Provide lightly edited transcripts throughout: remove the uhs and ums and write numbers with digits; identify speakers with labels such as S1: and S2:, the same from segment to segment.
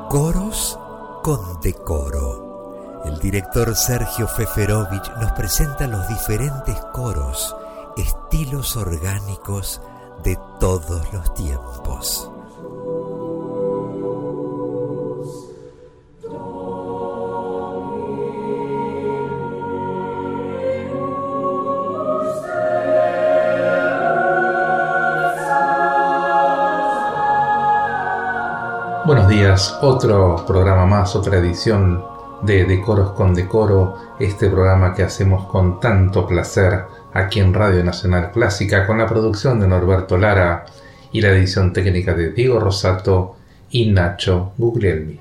S1: Coros con decoro. El director Sergio Feferovich nos presenta los diferentes coros, estilos orgánicos de todos los tiempos.
S2: Buenos días, otro programa más, otra edición de Coros con Decoro, este programa que hacemos con tanto placer aquí en Radio Nacional Clásica, con la producción de Norberto Lara y la edición técnica de Diego Rosato y Nacho Guglielmi.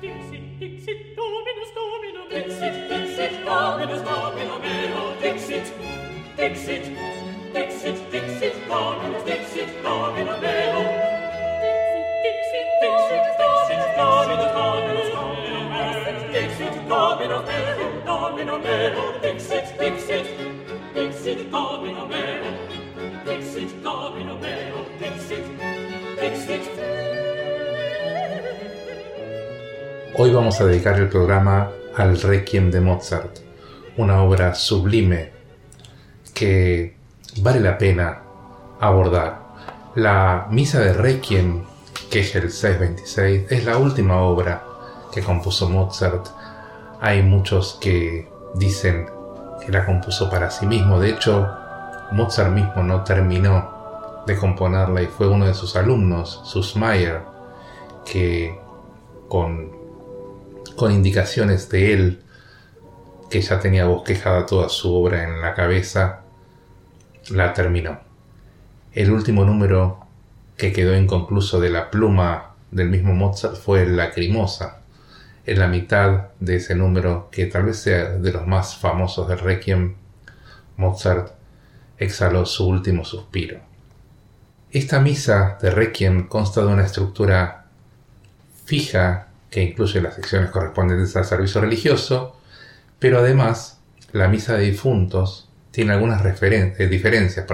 S2: Hoy vamos a dedicar el programa al Requiem de Mozart, una obra sublime que vale la pena abordar. La Misa de Requiem, que es el 626, es la última obra que compuso Mozart. Hay muchos que dicen que la compuso para sí mismo. De hecho, Mozart mismo no terminó de componerla y fue uno de sus alumnos, Süssmayr, que con indicaciones de él, que ya tenía bosquejada toda su obra en la cabeza, la terminó. El último número que quedó inconcluso de la pluma del mismo Mozart fue el Lacrimosa. En la mitad de ese número, que tal vez sea de los más famosos del Requiem, Mozart exhaló su último suspiro. Esta misa de Requiem consta de una estructura fija que incluye las secciones correspondientes al servicio religioso, pero además la misa de difuntos tiene algunas diferencias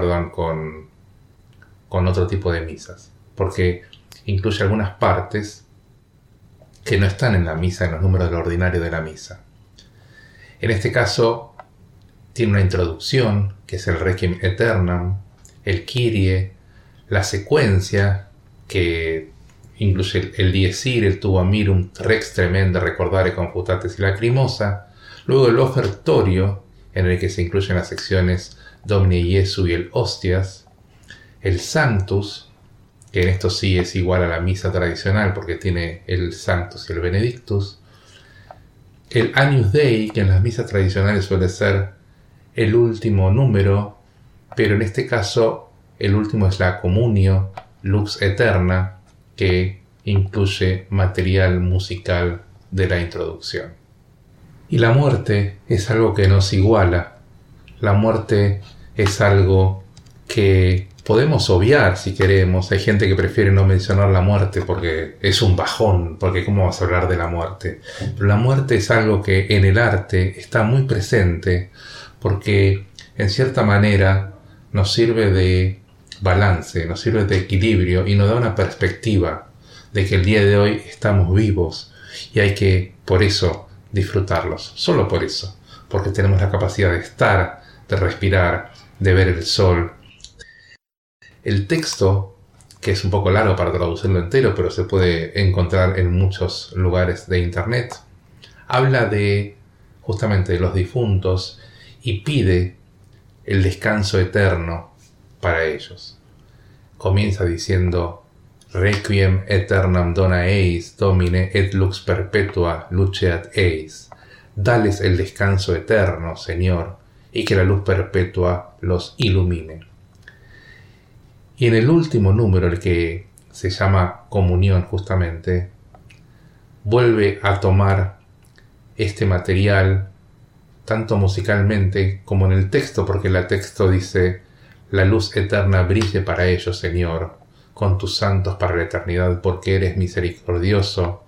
S2: con otro tipo de misas, porque incluye algunas partes que no están en la misa, en los números del ordinario de la misa. En este caso, tiene una introducción, que es el Requiem Aeternam, el Kyrie, la secuencia, que incluye el Dies Irae, el Tuba Mirum, Rex Tremenda, Recordare Confutatis y Lacrimosa, luego el Ofertorio, en el que se incluyen las secciones Domine Jesu y el Hostias, el Sanctus, que en esto sí es igual a la misa tradicional porque tiene el Sanctus y el Benedictus, el Agnus Dei, que en las misas tradicionales suele ser el último número, pero en este caso el último es la Communio Lux Aeterna, que incluye material musical de la introducción. Y la muerte es algo que nos iguala. La muerte es algo que podemos obviar si queremos. Hay gente que prefiere no mencionar la muerte porque es un bajón, porque ¿cómo vas a hablar de la muerte? Pero la muerte es algo que en el arte está muy presente porque en cierta manera nos sirve de balance, nos sirve de equilibrio y nos da una perspectiva de que el día de hoy estamos vivos y hay que, por eso, disfrutarlos. Solo por eso, porque tenemos la capacidad de estar, de respirar, de ver el sol. El texto, que es un poco largo para traducirlo entero, pero se puede encontrar en muchos lugares de internet, habla justamente de los difuntos y pide el descanso eterno para ellos. Comienza diciendo: Requiem aeternam dona eis, Domine, et lux perpetua luceat eis. Dales el descanso eterno, Señor, y que la luz perpetua los ilumine. Y en el último número, el que se llama Comunión justamente, vuelve a tomar este material tanto musicalmente como en el texto, porque el texto dice: la luz eterna brille para ellos, Señor, con tus santos para la eternidad, porque eres misericordioso.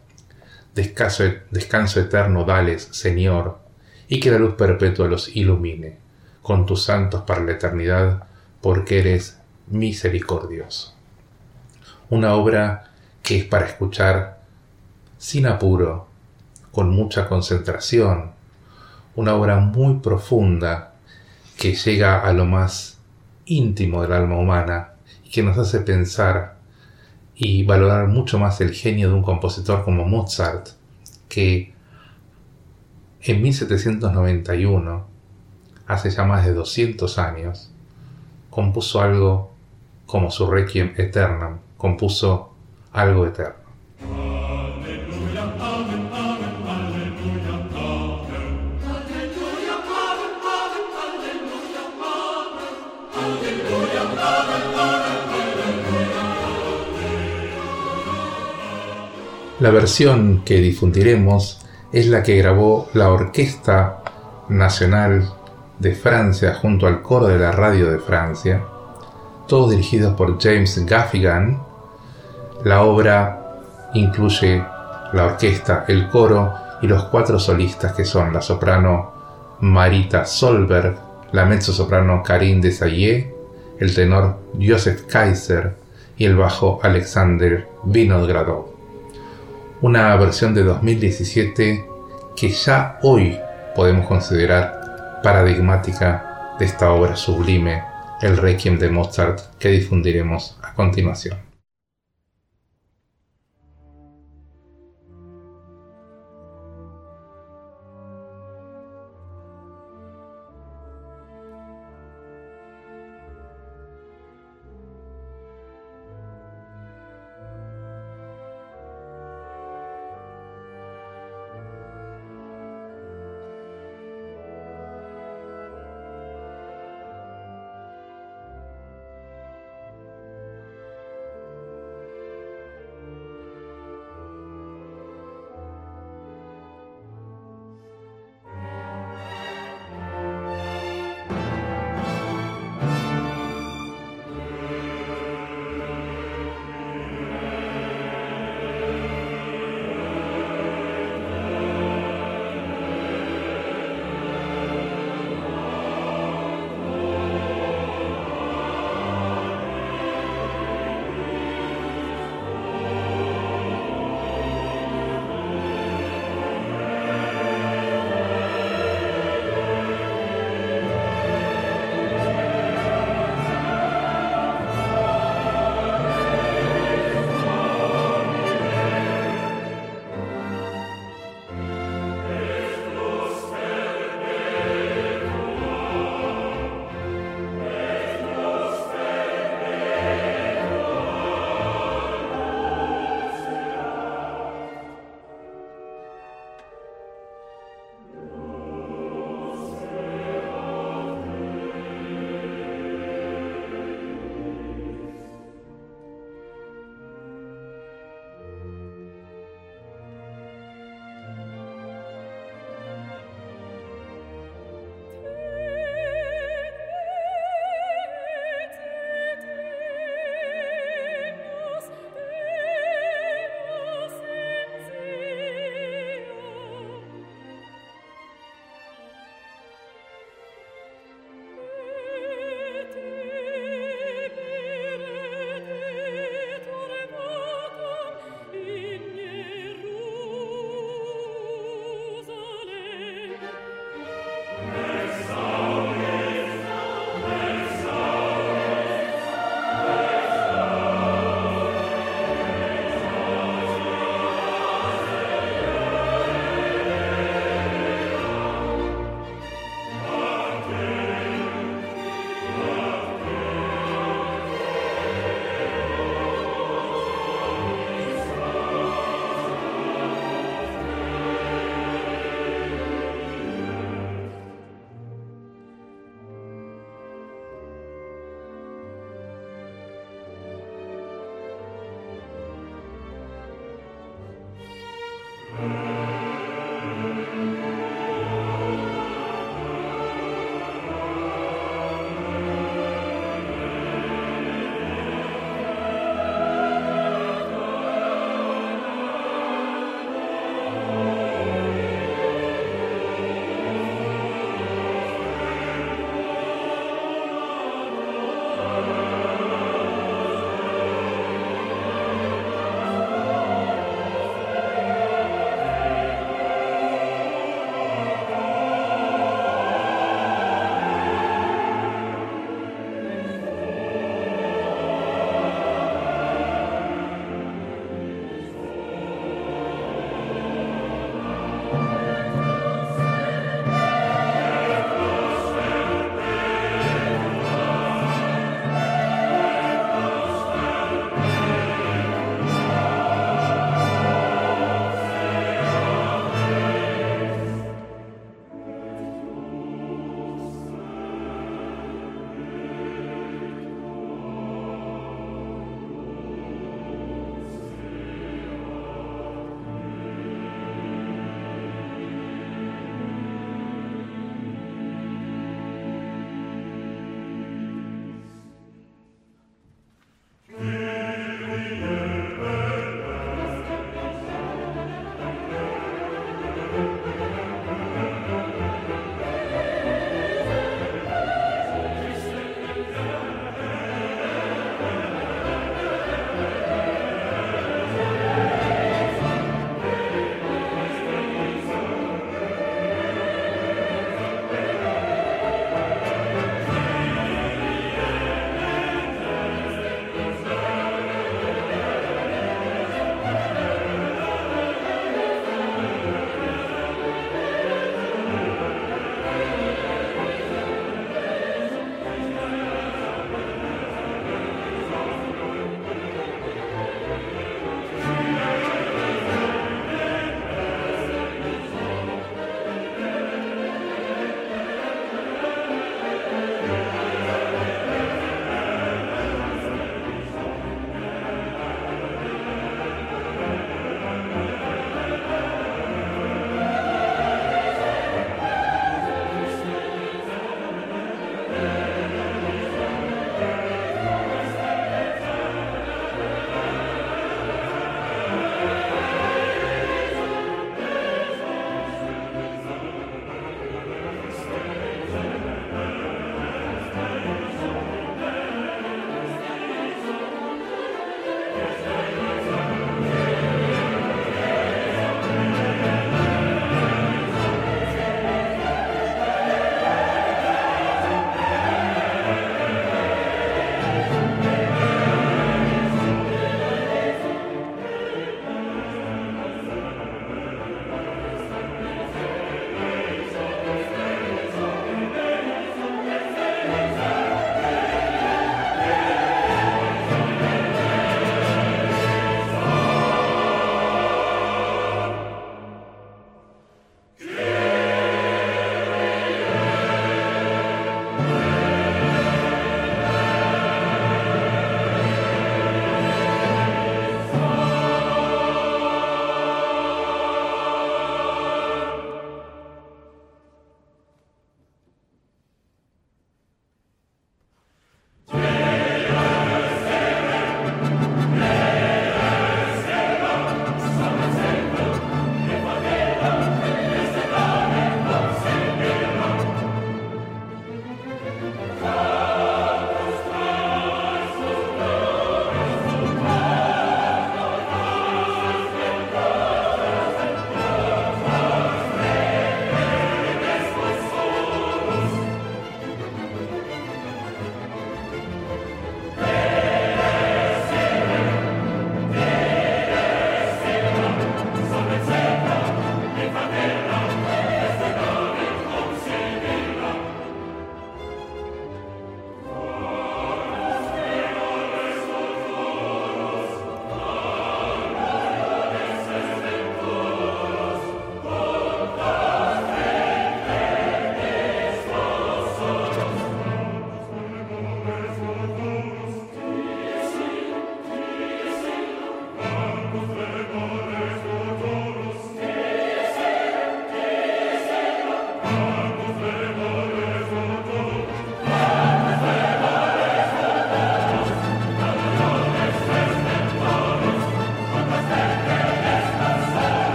S2: Descanso eterno dales, Señor, y que la luz perpetua los ilumine, con tus santos para la eternidad, porque eres misericordioso. Una obra que es para escuchar sin apuro, con mucha concentración, una obra muy profunda que llega a lo más íntimo del alma humana y que nos hace pensar y valorar mucho más el genio de un compositor como Mozart, que en 1791, hace ya más de 200 años, compuso algo como su Requiem Aeternam, compuso algo eterno. La versión que difundiremos es la que grabó la Orquesta Nacional de Francia junto al coro de la Radio de Francia, todos dirigidos por James Gaffigan. La obra incluye la orquesta, el coro y los 4 solistas que son la soprano Marita Solberg, la mezzosoprano Karine Desailly, el tenor Joseph Kaiser y el bajo Alexander Vinogradov. Una versión de 2017 que ya hoy podemos considerar paradigmática de esta obra sublime, el Requiem de Mozart, que difundiremos a continuación.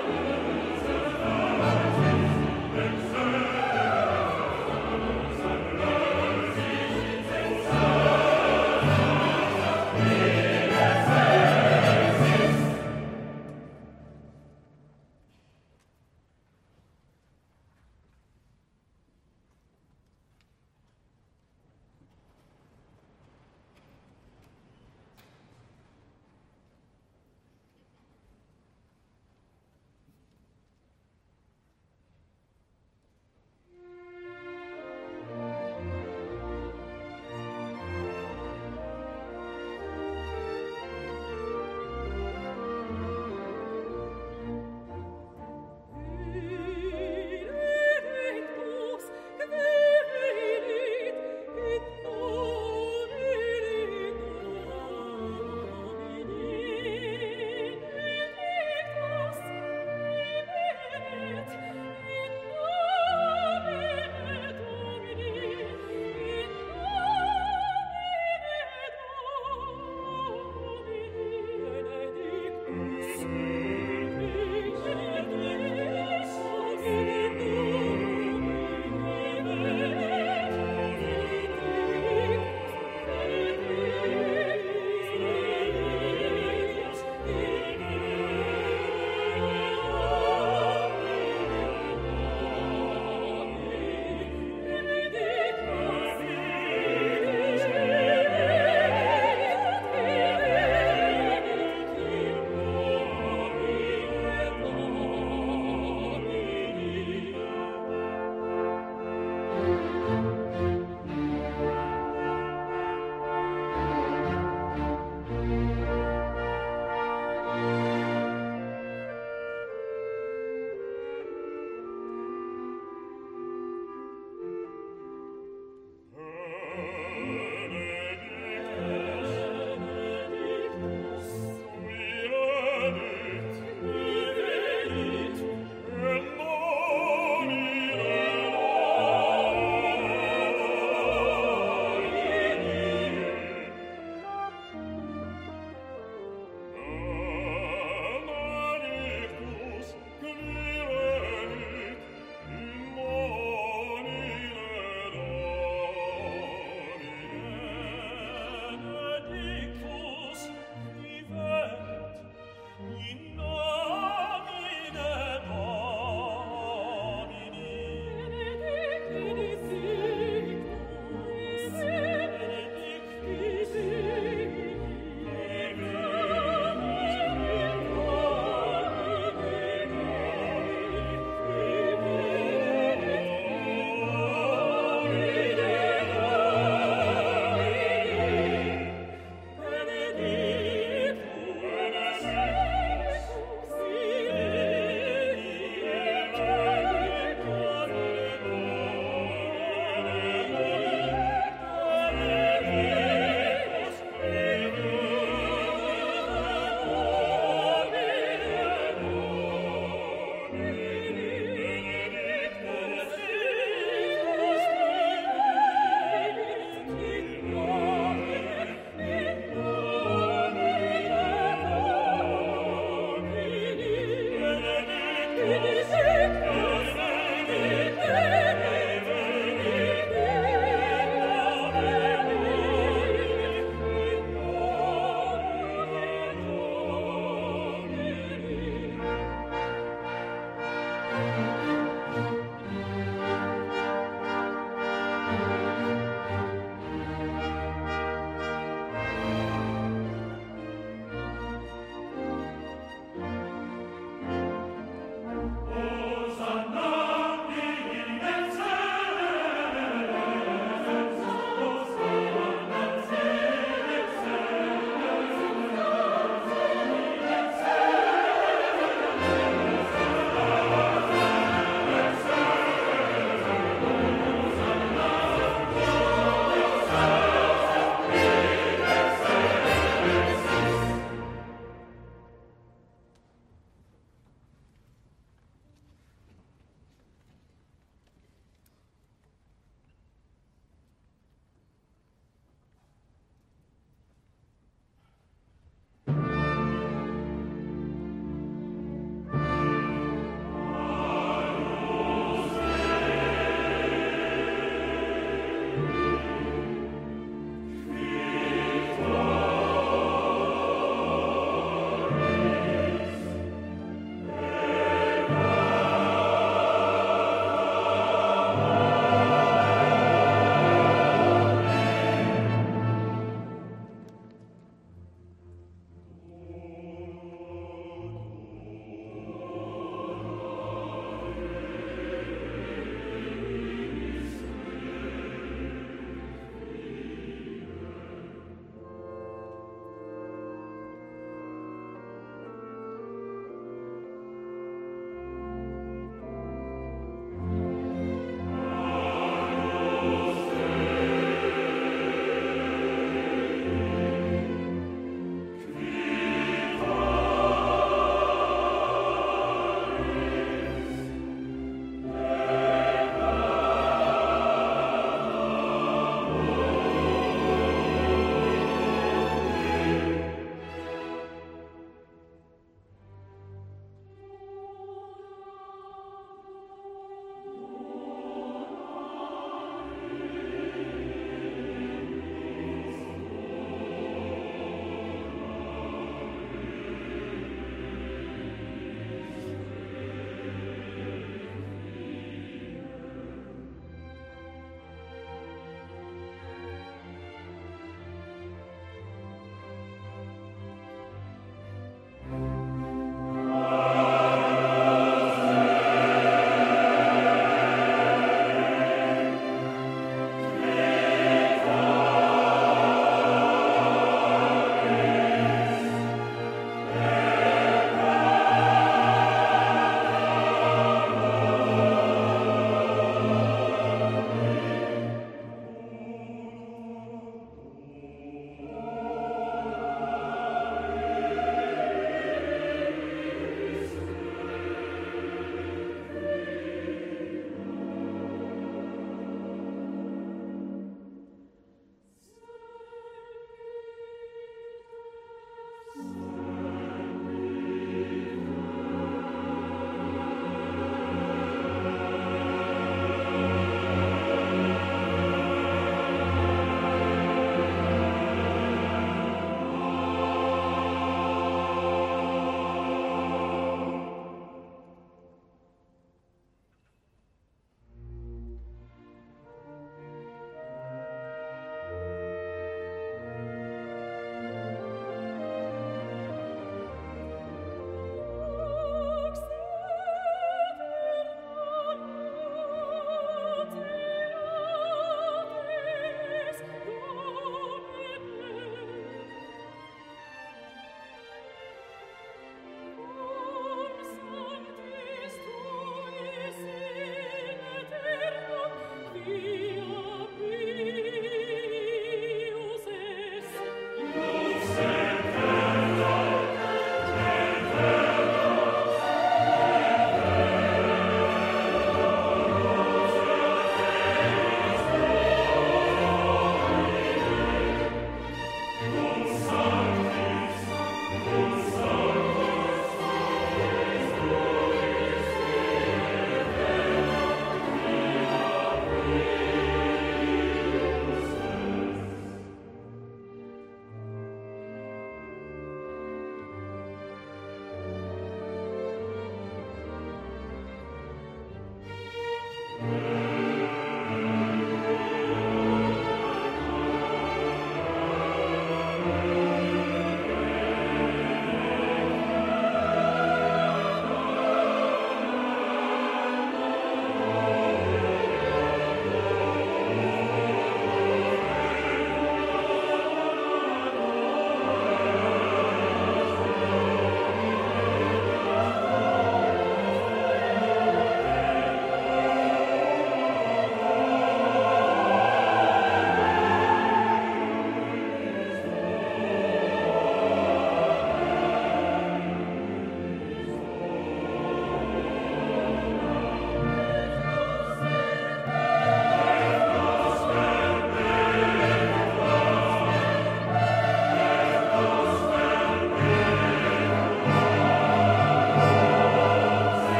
S3: Oh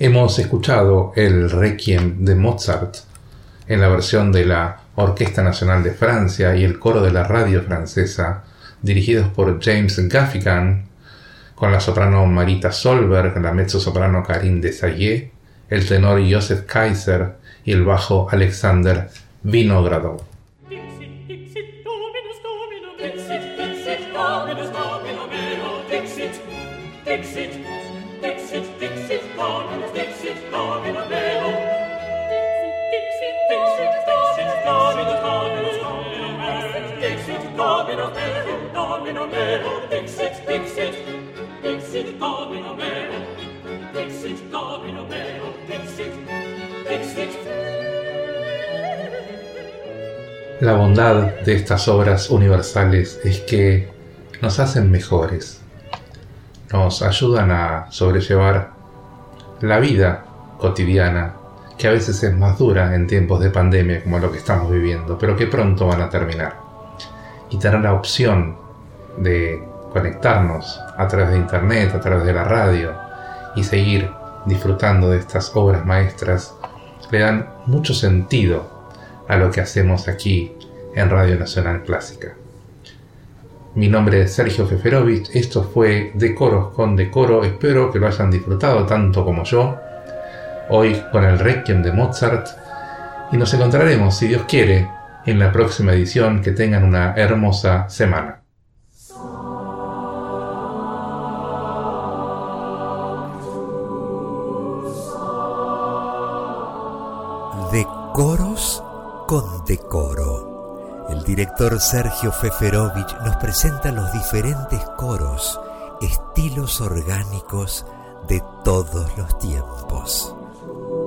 S2: Hemos escuchado el Requiem de Mozart en la versión de la Orquesta Nacional de Francia y el coro de la radio francesa, dirigidos por James Gaffigan, con la soprano Marita Solberg, la mezzosoprano Karine Desailly, el tenor Joseph Kaiser y el bajo Alexander Vinogradov. La bondad de estas obras universales es que nos hacen mejores, nos ayudan a sobrellevar la vida cotidiana, que a veces es más dura en tiempos de pandemia como lo que estamos viviendo, pero que pronto van a terminar. Y tener la opción de conectarnos a través de internet, a través de la radio y seguir disfrutando de estas obras maestras le dan mucho sentido a lo que hacemos aquí en Radio Nacional Clásica. Mi nombre es Sergio Feferovich, esto fue Decoros con Decoro, espero que lo hayan disfrutado tanto como yo, hoy con el Requiem de Mozart, y nos encontraremos, si Dios quiere, en la próxima edición. Que tengan una hermosa semana.
S1: Decoros con Decoro. El director Sergio Feferovich nos presenta los diferentes coros, estilos orgánicos de todos los tiempos.